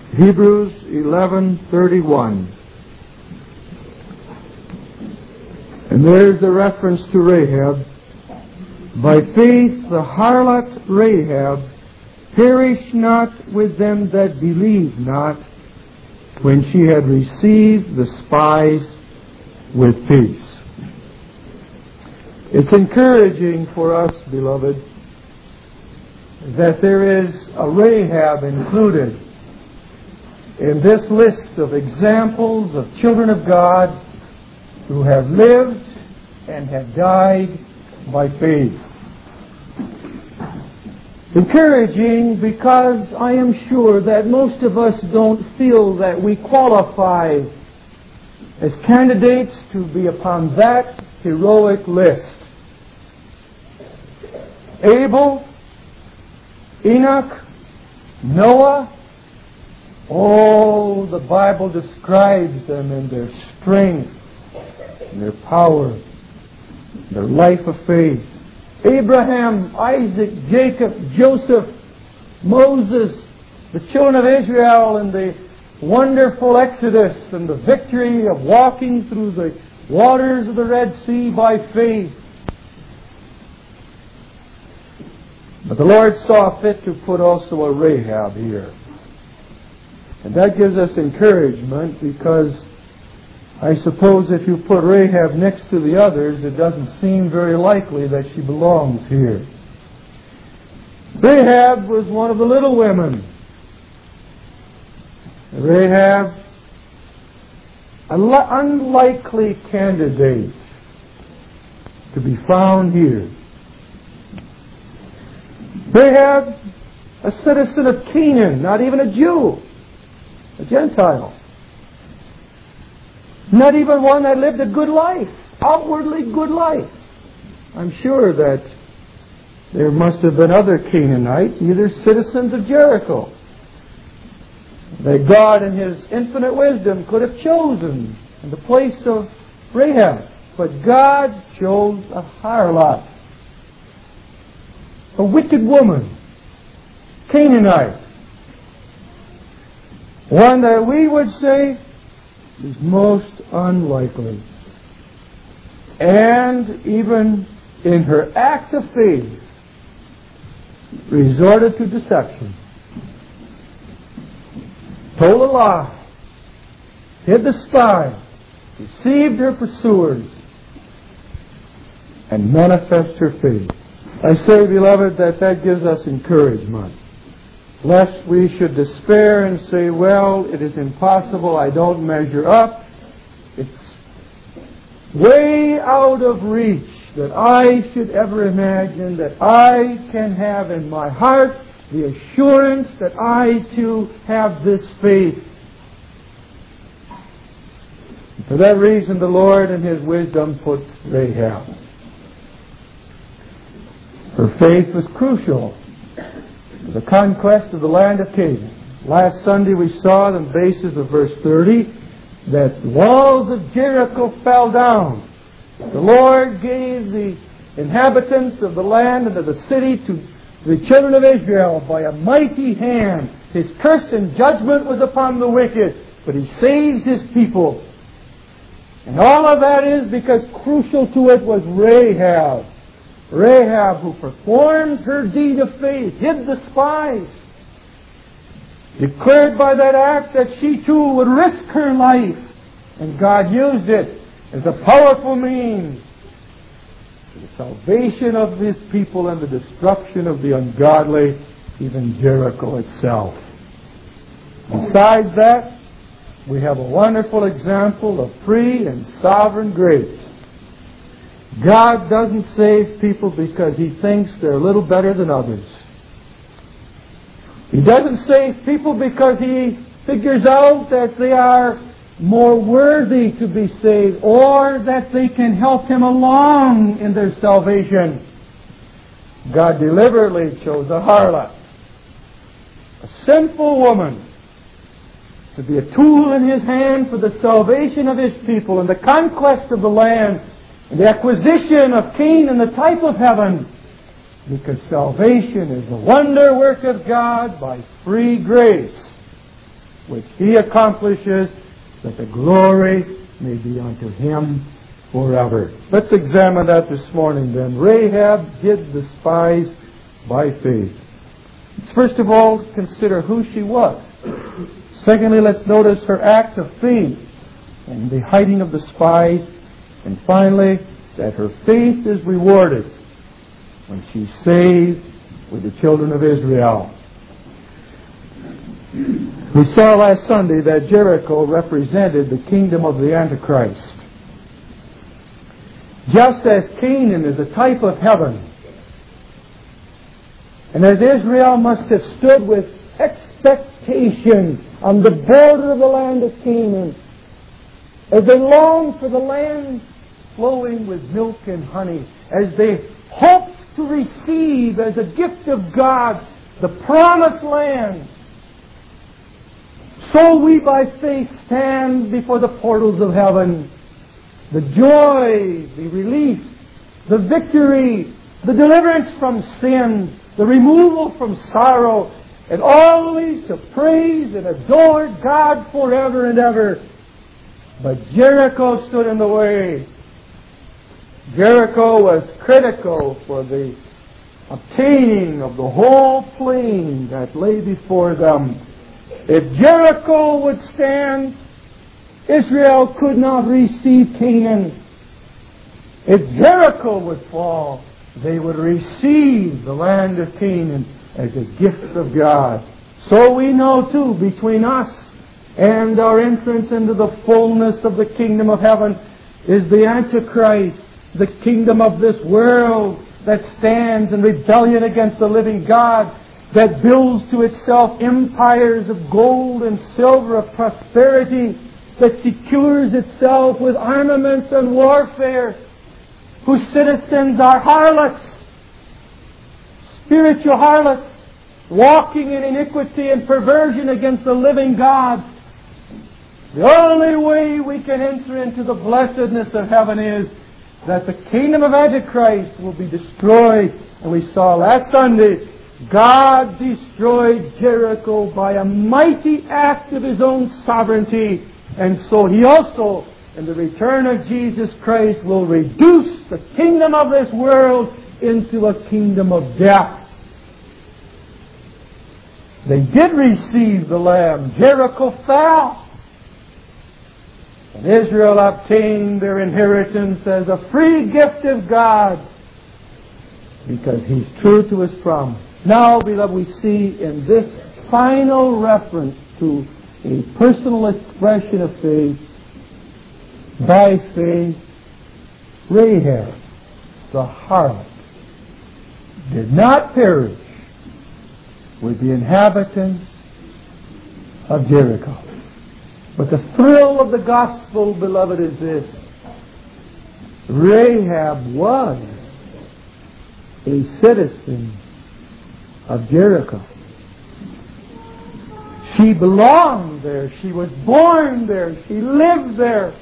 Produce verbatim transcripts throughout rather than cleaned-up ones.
Hebrews eleven thirty-one. And there's the reference to Rahab. By faith the harlot Rahab perished not with them that believed not, when she had received the spies with peace. It's encouraging for us, beloved, that there is a Rahab included in this list of examples of children of God who have lived and have died by faith. Encouraging because I am sure that most of us don't feel that we qualify as candidates to be upon that heroic list. Abel, Enoch, Noah, oh, the Bible describes them in their strength, in their power, their life of faith. Abraham, Isaac, Jacob, Joseph, Moses, the children of Israel in the wonderful Exodus and the victory of walking through the waters of the Red Sea by faith. But the Lord saw fit to put also a Rahab here. And that gives us encouragement, because I suppose if you put Rahab next to the others, it doesn't seem very likely that she belongs here. Rahab was one of the little women. Rahab, an unlikely candidate to be found here. Rahab, a citizen of Canaan, not even a Jew, a Gentile. Not even one that lived a good life, outwardly good life. I'm sure that there must have been other Canaanites, either citizens of Jericho, that God in His infinite wisdom could have chosen in the place of Rahab. But God chose a harlot, a wicked woman, Canaanite, one that we would say is most unlikely. And even in her act of faith, resorted to deception, told a lie, hid the spy, deceived her pursuers, and manifest her faith. I say, beloved, that that gives us encouragement, lest we should despair and say, well, it is impossible, I don't measure up. It's way out of reach that I should ever imagine that I can have in my heart the assurance that I too have this faith. For that reason, the Lord in His wisdom put Rahab. Her faith was crucial to the conquest of the land of Canaan. Last Sunday we saw on the basis of verse thirty that the walls of Jericho fell down. The Lord gave the inhabitants of the land and of the city to the children of Israel by a mighty hand. His curse and judgment was upon the wicked, but He saves His people. And all of that is because crucial to it was Rahab. Rahab, who performed her deed of faith, hid the spies, declared by that act that she too would risk her life. And God used it as a powerful means for the salvation of His people and the destruction of the ungodly, even Jericho itself. Besides that, we have a wonderful example of free and sovereign grace. God doesn't save people because He thinks they're a little better than others. He doesn't save people because He figures out that they are more worthy to be saved or that they can help Him along in their salvation. God deliberately chose a harlot, a sinful woman, to be a tool in His hand for the salvation of His people and the conquest of the land and the acquisition of Canaan, the type of heaven, because salvation is the wonder work of God by free grace which He accomplishes, that the glory may be unto Him forever. Let's examine that this morning then. Rahab hid the spies by faith. Let's first of all consider who she was. Secondly, let's notice her act of faith and the hiding of the spies. And finally, that her faith is rewarded when she's saved with the children of Israel. We saw last Sunday that Jericho represented the kingdom of the Antichrist. Just as Canaan is a type of heaven, and as Israel must have stood with expectation on the border of the land of Canaan, as they longed for the land flowing with milk and honey, as they hoped to receive as a gift of God the promised land, so we by faith stand before the portals of heaven. The joy, the relief, the victory, the deliverance from sin, the removal from sorrow, and always to praise and adore God forever and ever. But Jericho stood in the way. Jericho was critical for the obtaining of the whole plain that lay before them. If Jericho would stand, Israel could not receive Canaan. If Jericho would fall, they would receive the land of Canaan as a gift of God. So we know too, between us and our entrance into the fullness of the kingdom of heaven is the Antichrist, the kingdom of this world that stands in rebellion against the living God, that builds to itself empires of gold and silver, of prosperity, that secures itself with armaments and warfare, whose citizens are harlots, spiritual harlots, walking in iniquity and perversion against the living God. The only way we can enter into the blessedness of heaven is that the kingdom of Antichrist will be destroyed. And we saw last Sunday, God destroyed Jericho by a mighty act of His own sovereignty. And so He also, in the return of Jesus Christ, will reduce the kingdom of this world into a kingdom of death. They did receive the Lamb. Jericho fell. And Israel obtained their inheritance as a free gift of God because He's true to His promise. Now, beloved, we see in this final reference to a personal expression of faith, by faith, Rahab, the harlot, did not perish with the inhabitants of Jericho. But the thrill of the gospel, beloved, is this. Rahab was a citizen of Jericho. She belonged there. She was born there. She lived there.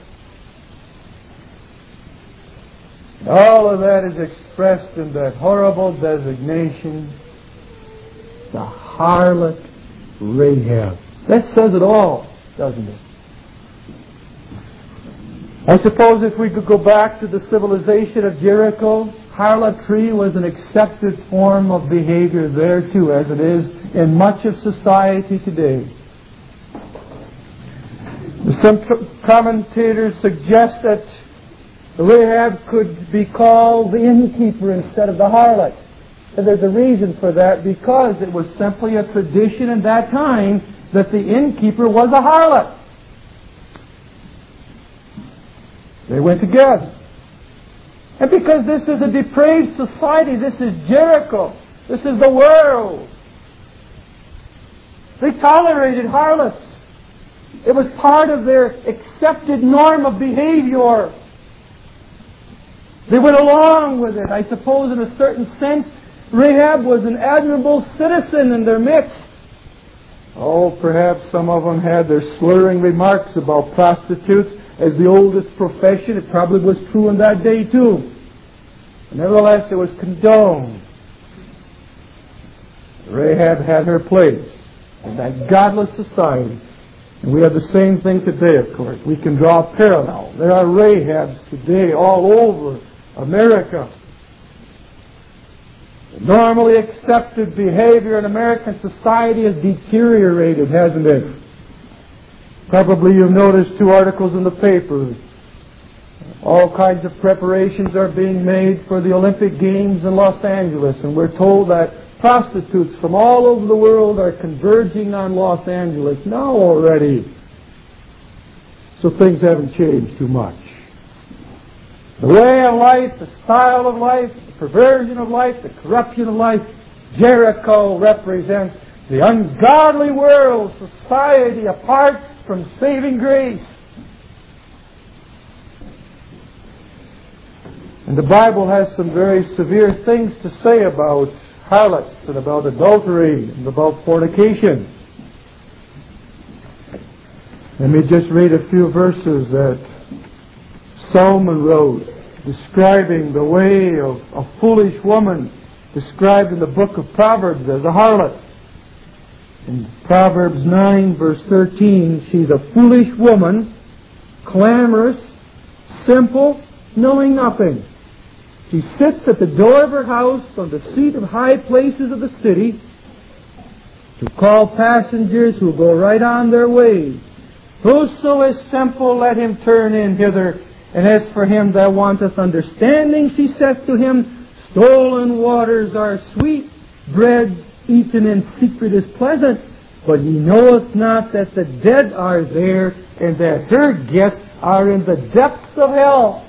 And all of that is expressed in that horrible designation, the harlot Rahab. That says it all, doesn't it? I suppose if we could go back to the civilization of Jericho, harlotry was an accepted form of behavior there too, as it is in much of society today. Some commentators suggest that Rahab could be called the innkeeper instead of the harlot. And there's a reason for that, because it was simply a tradition in that time that the innkeeper was a harlot. They went together. And because this is a depraved society, this is Jericho, this is the world, they tolerated harlots. It was part of their accepted norm of behavior. They went along with it. I suppose in a certain sense, Rahab was an admirable citizen in their midst. Oh, perhaps some of them had their slurring remarks about prostitutes as the oldest profession. It probably was true in that day too. Nevertheless, it was condoned. Rahab had her place in that godless society. And we have the same thing today, of course. We can draw a parallel. There are Rahabs today all over America. The normally accepted behavior in American society has deteriorated, hasn't it? Probably you've noticed two articles in the papers. All kinds of preparations are being made for the Olympic Games in Los Angeles, and we're told that prostitutes from all over the world are converging on Los Angeles now already. So things haven't changed too much. The way of life, the style of life, the perversion of life, the corruption of life, Jericho represents the ungodly world, society apart from saving grace. And the Bible has some very severe things to say about harlots and about adultery and about fornication. Let me just read a few verses that Solomon wrote, describing the way of a foolish woman, described in the book of Proverbs as a harlot. In Proverbs nine, verse thirteen, she's a foolish woman, clamorous, simple, knowing nothing. She sits at the door of her house on the seat of high places of the city to call passengers who go right on their ways. Whoso is simple, let him turn in hither. And as for him that wanteth understanding, she saith to him, stolen waters are sweet, bread eaten in secret is pleasant, but he knoweth not that the dead are there, and that her guests are in the depths of hell.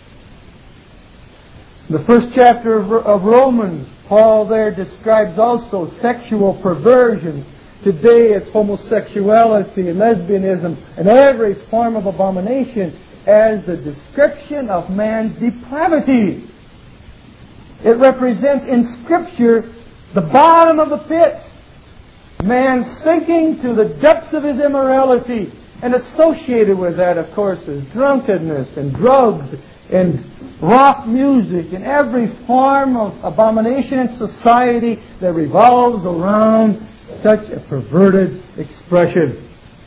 In the first chapter of, of Romans, Paul there describes also sexual perversion. Today it's homosexuality and lesbianism and every form of abomination as the description of man's depravity. It represents in Scripture the bottom of the pit. Man sinking to the depths of his immorality. And associated with that, of course, is drunkenness and drugs and rock music and every form of abomination in society that revolves around such a perverted expression.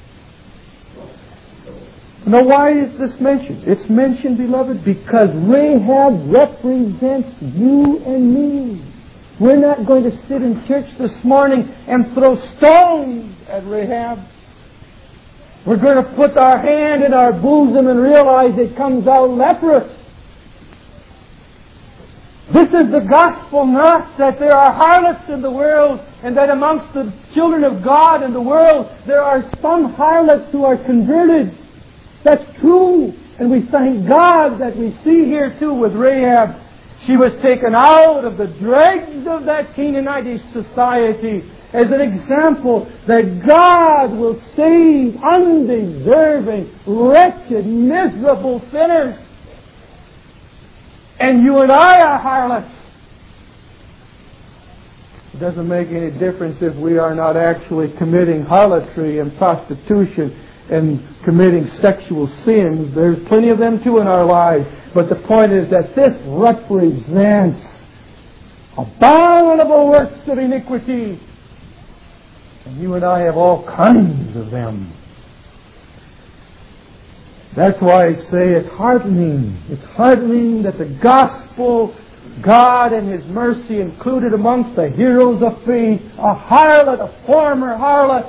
Now, why is this mentioned? It's mentioned, beloved, because Rahab represents you and me. We're not going to sit in church this morning and throw stones at Rahab. We're going to put our hand in our bosom and realize it comes out leprous. This is the gospel, not that there are harlots in the world and that amongst the children of God in the world there are some harlots who are converted. That's true. And we thank God that we see here too with Rahab. She was taken out of the dregs of that Canaanite society as an example that God will save undeserving, wretched, miserable sinners. And you and I are harlots. It doesn't make any difference if we are not actually committing harlotry and prostitution and committing sexual sins. There's plenty of them too in our lives. But the point is that this represents abominable works of iniquity. And you and I have all kinds of them. That's why I say it's heartening. It's heartening that the gospel, God and His mercy included amongst the heroes of faith, a harlot, a former harlot.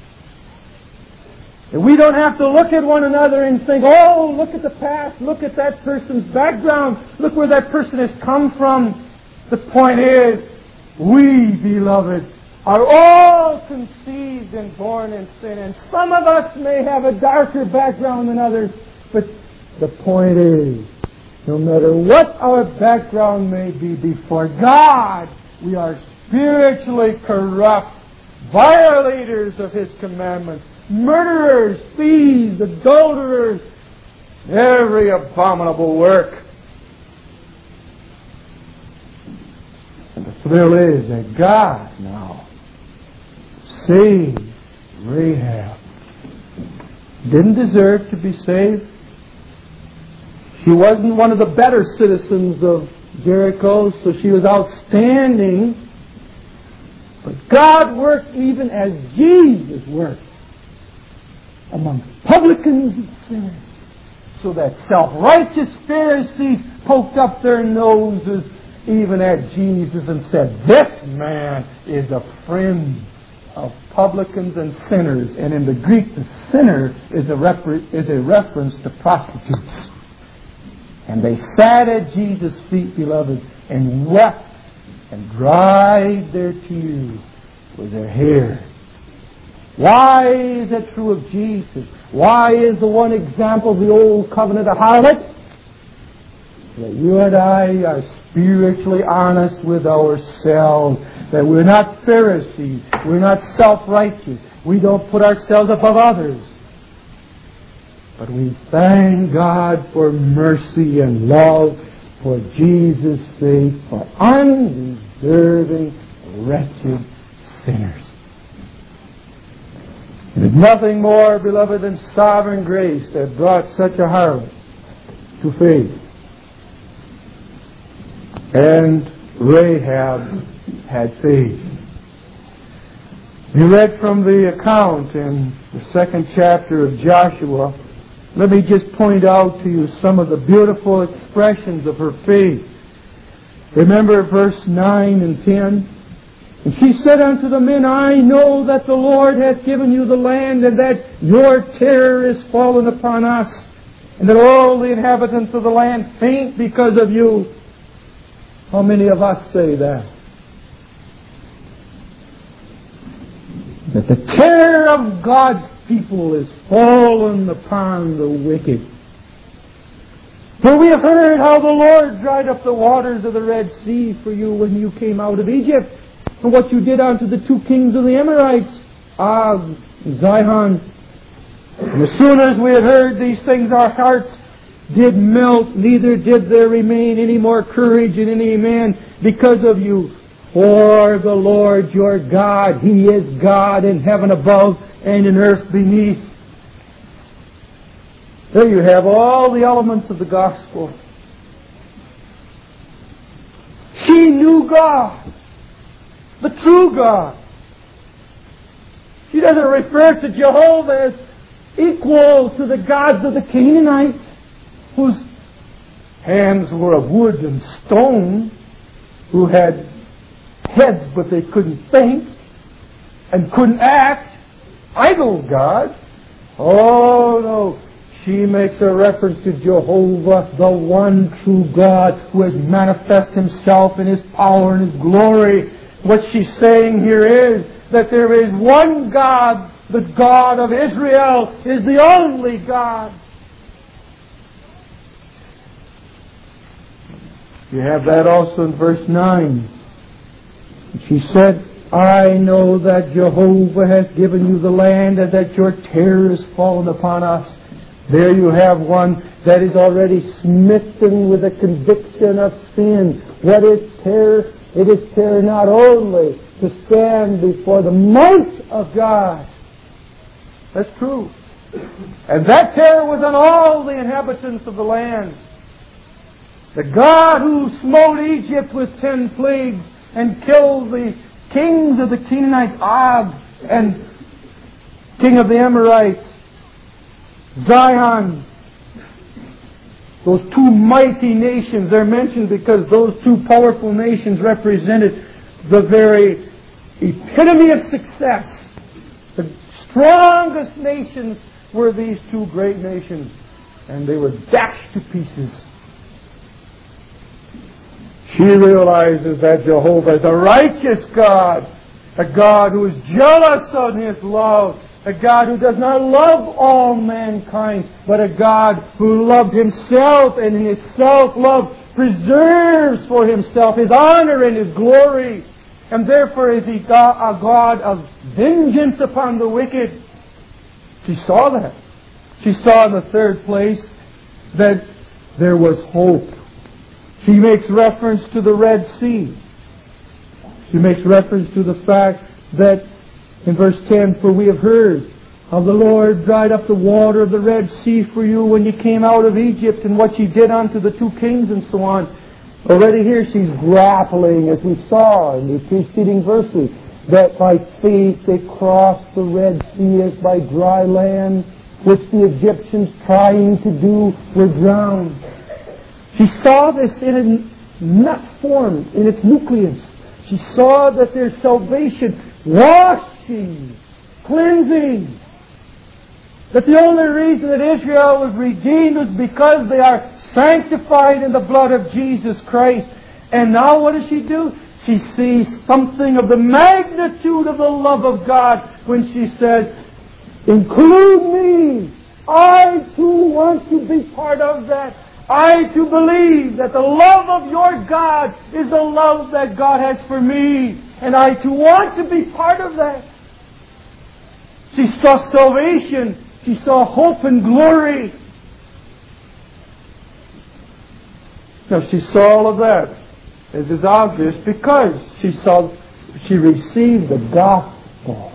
And we don't have to look at one another and think, oh, look at the past, look at that person's background, look where that person has come from. The point is, we, beloved, are all conceived and born in sin. And some of us may have a darker background than others. But the point is, no matter what our background may be before God, we are spiritually corrupt, violators of His commandments, murderers, thieves, adulterers, every abominable work. And the thrill is that God now saved Rahab. Didn't deserve to be saved. She wasn't one of the better citizens of Jericho, so she was outstanding. But God worked even as Jesus worked. amongst publicans and sinners. So that self-righteous Pharisees poked up their noses even at Jesus and said, this man is a friend of publicans and sinners. And in the Greek, the sinner is a, refer- is a reference to prostitutes. And they sat at Jesus' feet, beloved, and wept and dried their tears with their hair. Why is it true of Jesus? Why is the one example of the old covenant a harlot? That you and I are spiritually honest with ourselves. That we're not Pharisees. We're not self-righteous. We don't put ourselves above others. But we thank God for mercy and love for Jesus' sake, for undeserving, wretched sinners. It is nothing more, beloved, than sovereign grace that brought such a harlot to faith. And Rahab had faith. We read from the account in the second chapter of Joshua. Let me just point out to you some of the beautiful expressions of her faith. Remember verse nine and ten? And she said unto the men, I know that the Lord hath given you the land, and that your terror is fallen upon us, and that all the inhabitants of the land faint because of you. How many of us say that? That the terror of God's people is fallen upon the wicked. For we have heard how the Lord dried up the waters of the Red Sea for you when you came out of Egypt, and what you did unto the two kings of the Amorites, Og and Sihon. And as soon as we had heard these things, our hearts did melt, neither did there remain any more courage in any man because of you. For the Lord your God, He is God in heaven above and in earth beneath. There you have all the elements of the gospel. She knew God, the true God. She doesn't refer to Jehovah as equal to the gods of the Canaanites, whose hands were of wood and stone, who had heads but they couldn't think and couldn't act. Idol gods. Oh no. She makes a reference to Jehovah, the one true God, who has manifested Himself in His power and His glory. What she's saying here is that there is one God. The God of Israel is the only God. You have that also in verse nine. She said, I know that Jehovah has given you the land, and that your terror is fallen upon us. There you have one that is already smitten with a conviction of sin. What is terror? It is terror not only to stand before the might of God. That's true. And that terror was on all the inhabitants of the land. The God who smote Egypt with ten plagues and killed the kings of the Canaanites, Og, and king of the Amorites, Sihon. Those two mighty nations, they're mentioned because those two powerful nations represented the very epitome of success. The strongest nations were these two great nations, and they were dashed to pieces. She realizes that Jehovah is a righteous God, a God who is jealous of His love, a God who does not love all mankind, but a God who loves Himself, and in His self-love preserves for Himself His honor and His glory. And therefore is He a God of vengeance upon the wicked. She saw that. She saw in the third place that there was hope. She makes reference to the Red Sea. She makes reference to the fact that in verse ten, for we have heard how the Lord dried up the water of the Red Sea for you when you came out of Egypt, and what you did unto the two kings and so on. Already here she's grappling, as we saw in the preceding verses, that by faith they crossed the Red Sea as by dry land, which the Egyptians trying to do were drowned. She saw this in a nut form, in its nucleus. She saw that their salvation, washing, cleansing, that the only reason that Israel was redeemed was because they are sanctified in the blood of Jesus Christ. And now what does she do? She sees something of the magnitude of the love of God when she says, include me. I too want to be part of that. I too believe that the love of your God is the love that God has for me. And I too want to be part of that. She saw salvation. She saw hope and glory. Now she saw all of that, as is obvious, because she saw, she received the gospel.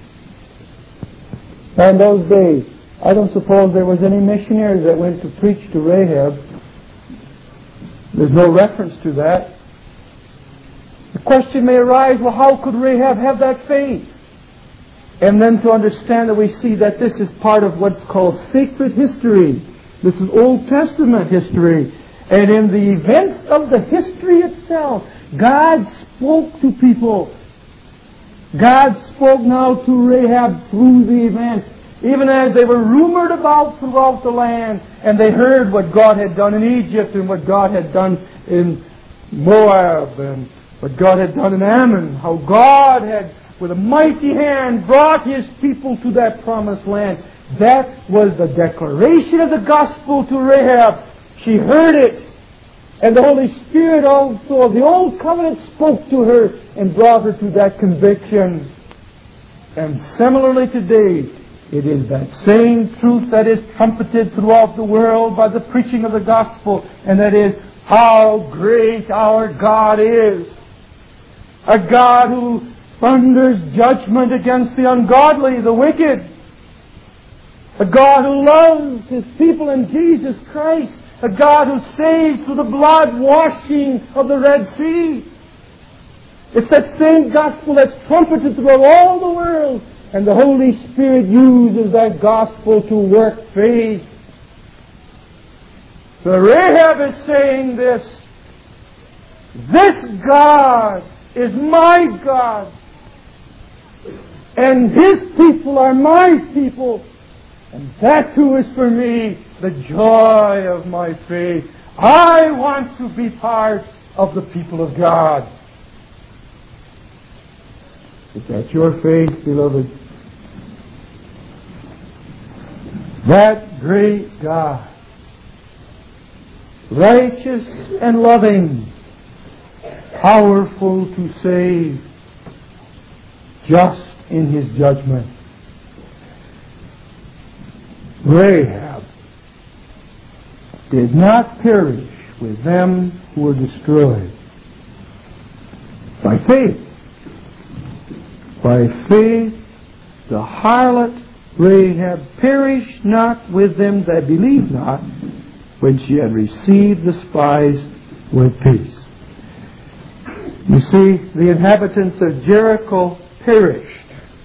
Now in those days, I don't suppose there was any missionaries that went to preach to Rahab. There's no reference to that. The question may arise, well, how could Rahab have that faith? And then to understand that we see that this is part of what's called sacred history. This is Old Testament history. And in the events of the history itself, God spoke to people. God spoke now to Rahab through the event. Even as they were rumored about throughout the land, and they heard what God had done in Egypt and what God had done in Moab and what God had done in Ammon, how God had, with a mighty hand, brought His people to that promised land. That was the declaration of the gospel to Rahab. She heard it. And the Holy Spirit also of the Old Covenant spoke to her and brought her to that conviction. And similarly today, it is that same truth that is trumpeted throughout the world by the preaching of the gospel, and that is how great our God is. A God who thunders judgment against the ungodly, the wicked. A God who loves His people in Jesus Christ. A God who saves through the blood washing of the Red Sea. It's that same gospel that's trumpeted throughout all the world. And the Holy Spirit uses that gospel to work faith. So Rahab is saying this. This God is my God. And His people are my people. And that too is for me the joy of my faith. I want to be part of the people of God. Is that your faith, beloved? That great God, righteous and loving, powerful to save, just in His judgment. Rahab did not perish with them who were destroyed. By faith. By faith, the harlot Rahab perished not with them that believed not, when she had received the spies with peace. You see, the inhabitants of Jericho perished.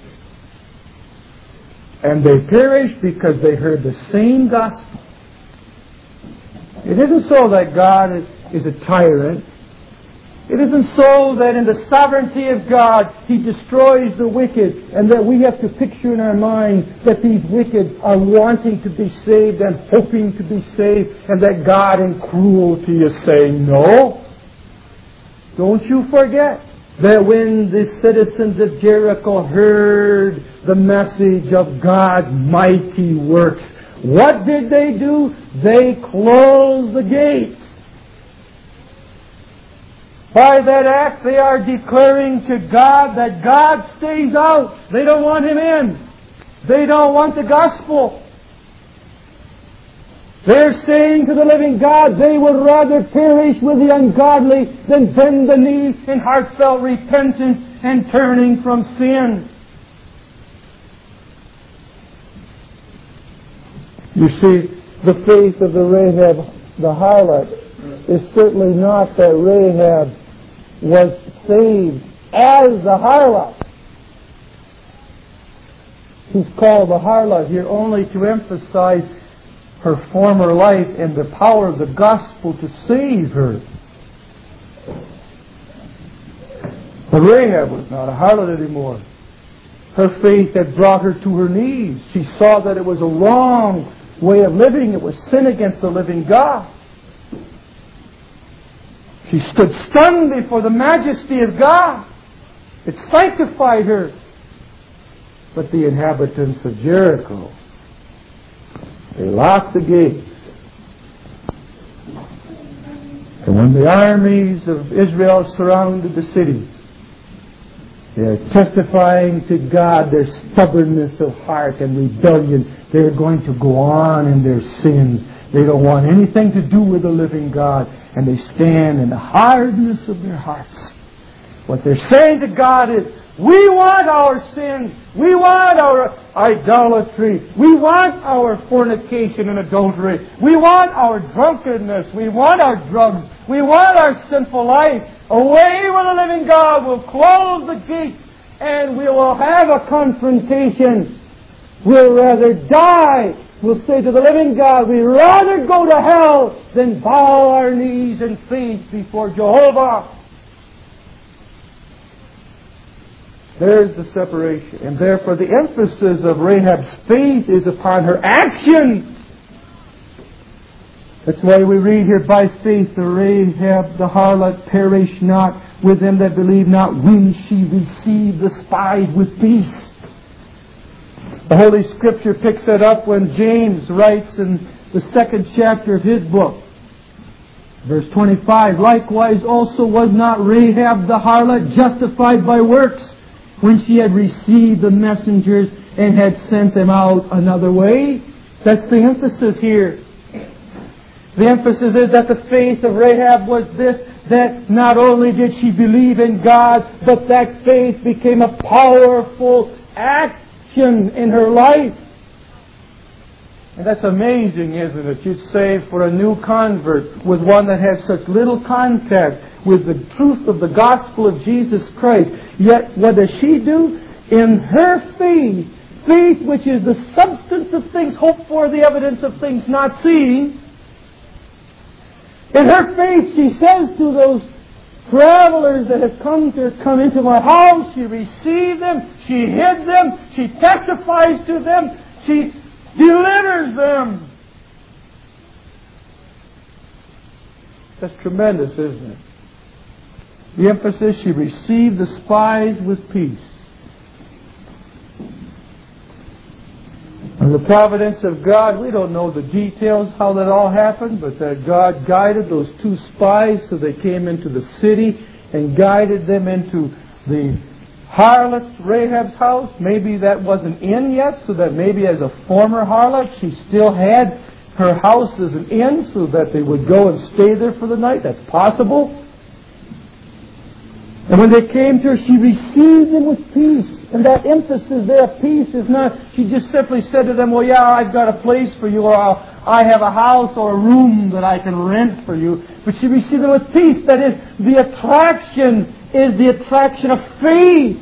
And they perished because they heard the same gospel. It isn't so that God is, is a tyrant. It isn't so that in the sovereignty of God He destroys the wicked, and that we have to picture in our mind that these wicked are wanting to be saved and hoping to be saved, and that God in cruelty is saying, no. Don't you forget that when the citizens of Jericho heard the message of God's mighty works, what did they do? They closed the gates. By that act, they are declaring to God that God stays out. They don't want Him in. They don't want the gospel. They're saying to the living God, they would rather perish with the ungodly than bend the knee in heartfelt repentance and turning from sin. You see, the faith of the Rahab, the harlot, is certainly not that Rahab was saved as the harlot. who's called the harlot here only to emphasize her former life and the power of the gospel to save her. But Rahab was not a harlot anymore. Her faith had brought her to her knees. She saw that it was a wrong way of living. It was sin against the living God. She stood stunned before the majesty of God. It sanctified her. But the inhabitants of Jericho, they locked the gates. And when the armies of Israel surrounded the city, they are testifying to God their stubbornness of heart and rebellion. They're going to go on in their sins. They don't want anything to do with the living God. And they stand in the hardness of their hearts. What they're saying to God is, we want our sins. We want our idolatry. We want our fornication and adultery. We want our drunkenness. We want our drugs. We want our sinful life. Away with the living God. We'll close the gates and we will have a confrontation. We'll rather die. We'll say to the living God, we'd rather go to hell than bow our knees in faith before Jehovah. There's the separation. And therefore the emphasis of Rahab's faith is upon her action. That's why we read here, by faith the Rahab the harlot perished not with them that believe not, when she received the spies with peace. The Holy Scripture picks it up when James writes in the second chapter of his book. Verse twenty-five, likewise also was not Rahab the harlot justified by works, when she had received the messengers and had sent them out another way? That's the emphasis here. The emphasis is that the faith of Rahab was this, that not only did she believe in God, but that faith became a powerful action in her life. And that's amazing, isn't it? You'd say for a new convert, with one that had such little contact with the truth of the gospel of Jesus Christ. Yet what does she do? In her faith, faith which is the substance of things hoped for, the evidence of things not seen. In her faith, she says to those travelers that have come to come into my house, she received them, she hid them, she testifies to them, she delivers them. That's tremendous, isn't it? The emphasis, she received the spies with peace. And the providence of God, we don't know the details how that all happened, but that God guided those two spies so they came into the city and guided them into the harlot Rahab's house. Maybe that wasn't in yet, so that maybe as a former harlot she still had her house as an inn so that they would go and stay there for the night. That's possible. And when they came to her, she received them with peace. And that emphasis there of peace is not, she just simply said to them, well, yeah, I've got a place for you, or I'll, I have a house or a room that I can rent for you. But she received them with peace. That is, the attraction is the attraction of faith.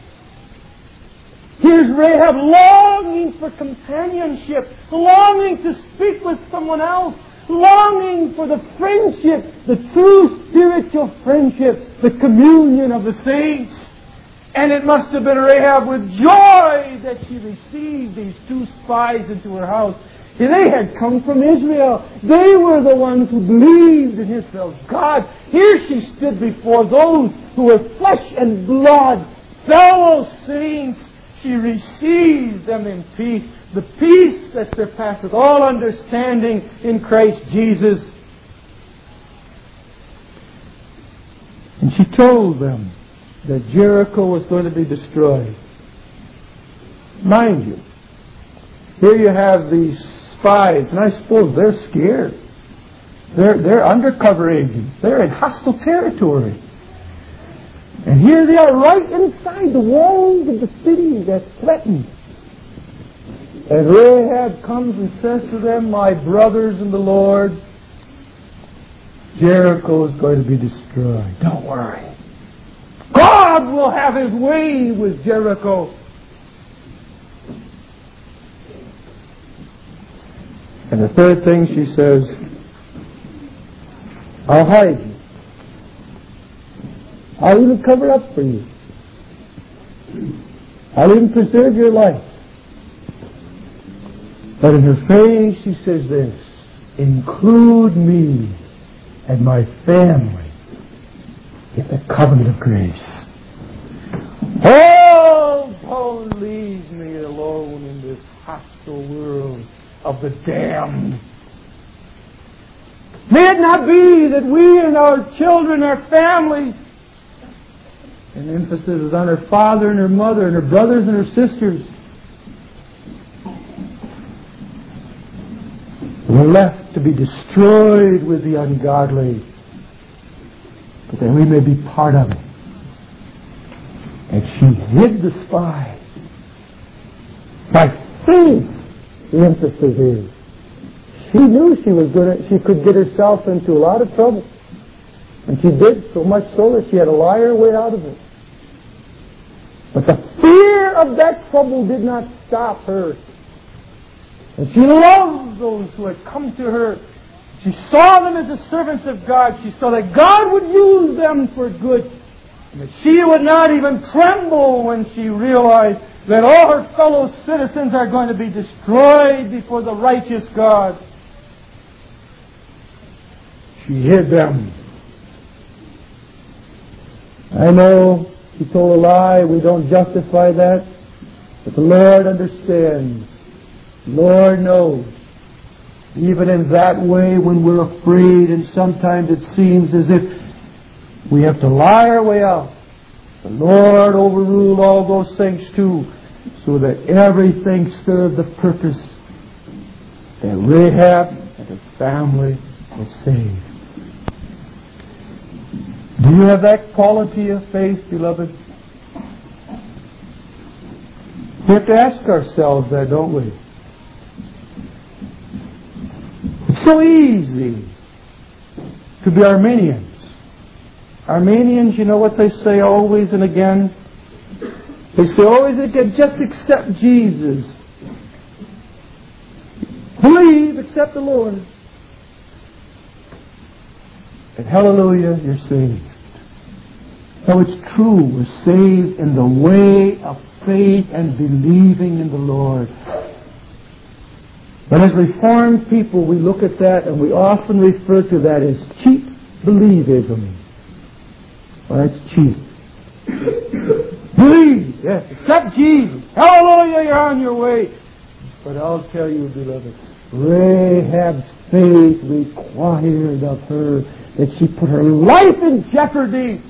Here's Rahab longing for companionship, longing to speak with someone else, longing for the friendship, the true spiritual friendship, the communion of the saints. And it must have been Rahab with joy that she received these two spies into her house. They had come from Israel. They were the ones who believed in Israel's God. Here she stood before those who were flesh and blood, fellow saints. She received them in peace. The peace that surpasses all understanding in Christ Jesus. And she told them that Jericho was going to be destroyed. Mind you, here you have these spies, and I suppose they're scared. They're, they're undercover agents. They're in hostile territory. And here they are right inside the walls of the city that's threatened. And Rahab comes and says to them, my brothers in the Lord, Jericho is going to be destroyed. Don't worry. God will have His way with Jericho. And the third thing she says, I'll hide you. I'll even cover up for you. I'll even preserve your life. But in her face she says this, include me and my family in the covenant of grace. Oh, don't leave me alone in this hostile world of the damned. May it not be that we and our children, our families, and emphasis is on her father and her mother and her brothers and her sisters, we're left to be destroyed with the ungodly, but that we may be part of it. And she hid the spies. By faith, the emphasis is. She knew she was going to, she could get herself into a lot of trouble. And she did, so much so that she had to lie her way out of it. But the fear of that trouble did not stop her. And she loved those who had come to her. She saw them as the servants of God. She saw that God would use them for good. And that she would not even tremble when she realized that all her fellow citizens are going to be destroyed before the righteous God. She hid them. I know she told a lie. We don't justify that. But the Lord understands. The Lord knows. Even in that way, when we're afraid and sometimes it seems as if we have to lie our way out, the Lord overruled all those things too, so that everything served the purpose that Rahab and her family was saved. Do you have that quality of faith, beloved? We have to ask ourselves that, don't we? It's so easy to be Arminians. Armenians, you know what they say always and again? They say always and again, just accept Jesus. Believe, accept the Lord. And hallelujah, you're saved. No, it's true. We're saved in the way of faith and believing in the Lord. But as Reformed people, we look at that and we often refer to that as cheap believism. Well, that's cheap. Believe, yes, accept Jesus. Hallelujah, you're on your way. But I'll tell you, beloved, Rahab's faith required of her that she put her life in jeopardy.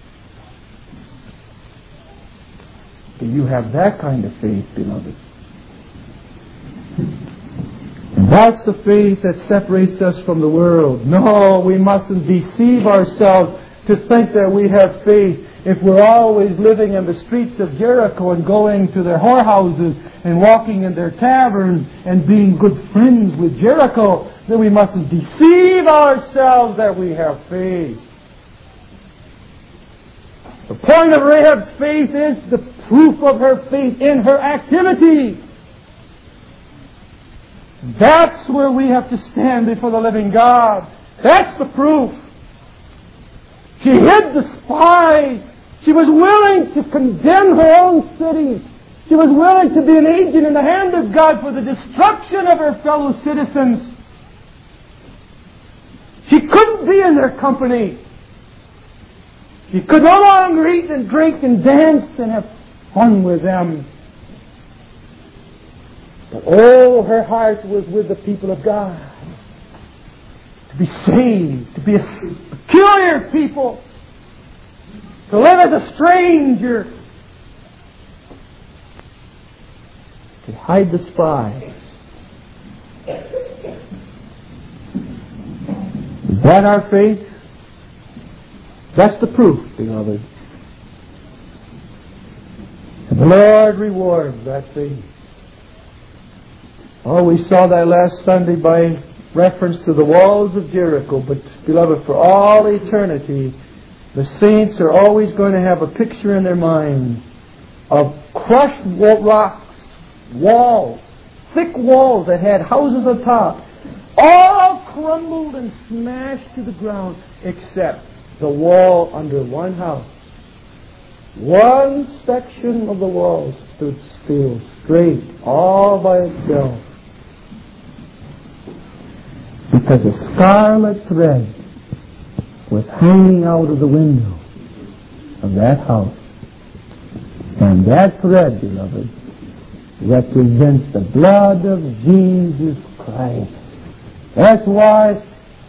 Do you have that kind of faith, beloved? And that's the faith that separates us from the world. No, we mustn't deceive ourselves to think that we have faith if we're always living in the streets of Jericho and going to their whorehouses and walking in their taverns and being good friends with Jericho. Then we mustn't deceive ourselves that we have faith. The point of Rahab's faith is the proof of her faith in her activity. That's where we have to stand before the living God. That's the proof. She hid the spies. She was willing to condemn her own city. She was willing to be an agent in the hand of God for the destruction of her fellow citizens. She couldn't be in their company. She could no longer eat and drink and dance and have fun with them. But oh, her heart was with the people of God. To be saved, to be a peculiar people, to live as a stranger, to hide the spies. Is that our faith? That's the proof, beloved. And the Lord rewards that faith. Oh, we saw that last Sunday by reference to the walls of Jericho. But, beloved, for all eternity, the saints are always going to have a picture in their mind of crushed rocks, walls, thick walls that had houses on top, all crumbled and smashed to the ground, except the wall under one house. One section of the wall stood still, straight, all by itself. Because a scarlet thread was hanging out of the window of that house. And that thread, beloved, represents the blood of Jesus Christ. That's why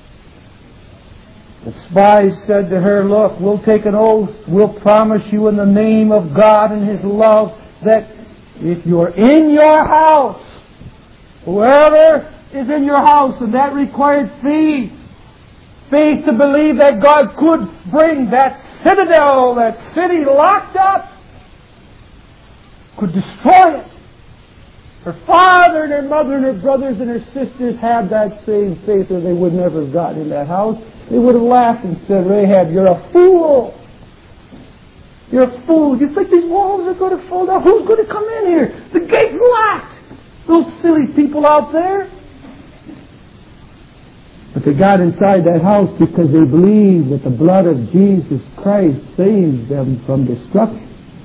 the spies said to her, look, we'll take an oath, we'll promise you in the name of God and His love that if you're in your house, whoever is in your house, and that required faith, faith to believe that God could bring that citadel, that city locked up, could destroy it. Her father and her mother and her brothers and her sisters had that same faith, or they would never have gotten in that house. They would have laughed and said, Rahab, you're a fool. You're a fool. You think these walls are going to fall down? Who's going to come in here? The gate's locked. Those silly people out there. But they got inside that house because they believed that the blood of Jesus Christ saved them from destruction.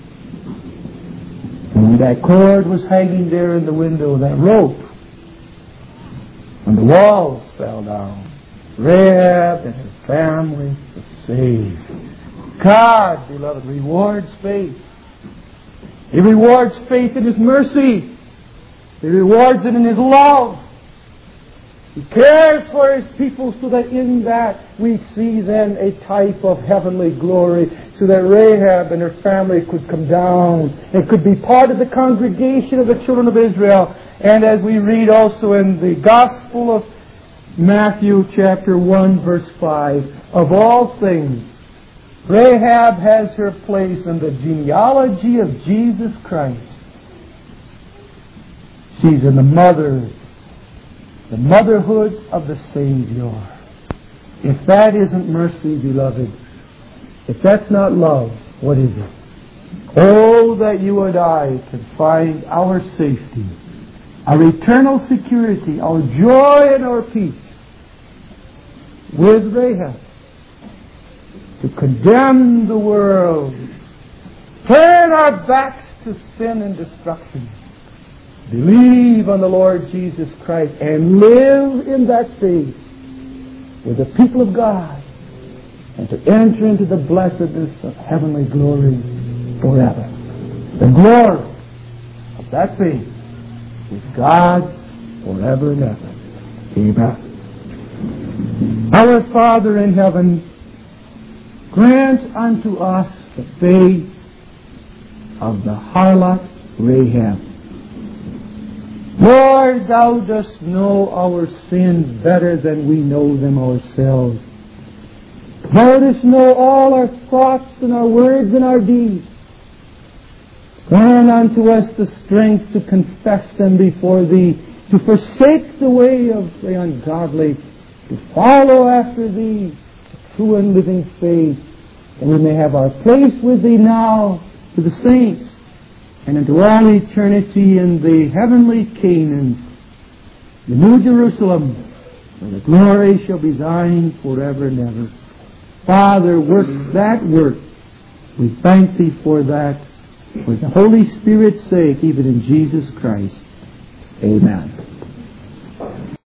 And that cord was hanging there in the window, that rope. And the walls fell down. Rahab and her family were saved. God, beloved, rewards faith. He rewards faith in His mercy. He rewards it in His love. He cares for His people so that in that we see then a type of heavenly glory, so that Rahab and her family could come down and could be part of the congregation of the children of Israel. And as we read also in the Gospel of Matthew chapter one verse five, of all things, Rahab has her place in the genealogy of Jesus Christ. She's in the mother The motherhood of the Savior. If that isn't mercy, beloved, if that's not love, what is it? Oh, that you and I can find our safety, our eternal security, our joy and our peace with Rahab, to condemn the world, turn our backs to sin and destruction, believe on the Lord Jesus Christ and live in that faith with the people of God, and to enter into the blessedness of heavenly glory forever. The glory of that faith is God's forever and ever. Amen. Our Father in heaven, grant unto us the faith of the harlot Rahab. Lord, Thou dost know our sins better than we know them ourselves. Thou dost know all our thoughts and our words and our deeds. Grant unto us the strength to confess them before Thee, to forsake the way of the ungodly, to follow after Thee, the true and living faith, that we may have our place with Thee now, to the saints, and into all eternity in the heavenly Canaan, the New Jerusalem, where the glory shall be Thine forever and ever. Father, work that work. We thank Thee for that, for the Holy Spirit's sake, even in Jesus Christ. Amen.